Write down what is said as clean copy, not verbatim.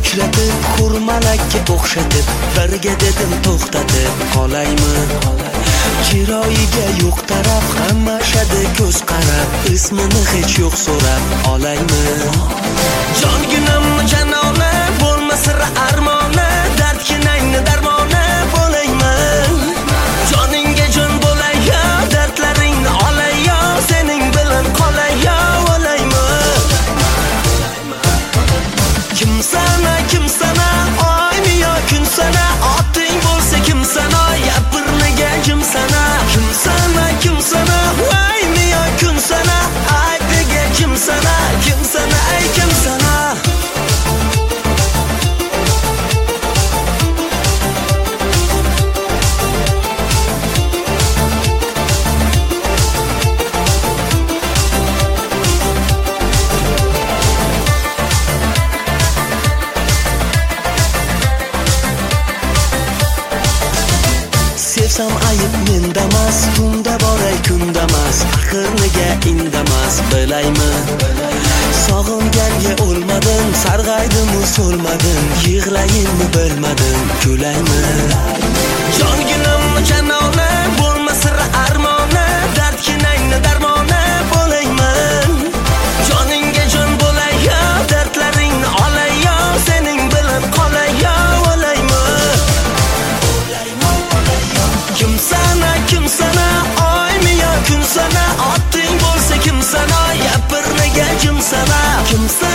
uchratib, xurmalakka o'xshatib, birga dedim to'xtatib qolaymi? Chiroyiga yo'q taraf, hammashadi ko'z qarab, ismini hech yo'q so'rab olaymi? Jonginamni janona, bo'lmasira armona, dardkinangni darmona bo'layman. Joningga jon bo'lay yo, dardlaringni olay yo, sening bilan qolay yo, olaymi? Kim sana, oymi yo kun sana, oting bo'lsa kim sana, yapirniga jim sana. Kim sana, oymi yo kun sana, aytiga kim sana, ay kim sana. Sevsam ayıp mendamas, tunda boray kundamas, axir nega indamas bilaymi? Sog'inganga o'lmadim, sarg'aydim so'lmadim, yig'layinmi bilmadim, kulaymi? Jonginamni janona, bo'lmasira armona, dardkinangni darmona bo'layman. Joningga jon bo'lay yo, dardlaringni olay yo, sening bilan qolay yo, olaymi? Kim sana, oymi yo kun sana, oting bo'lsa kim sana, yapirniga jim sana.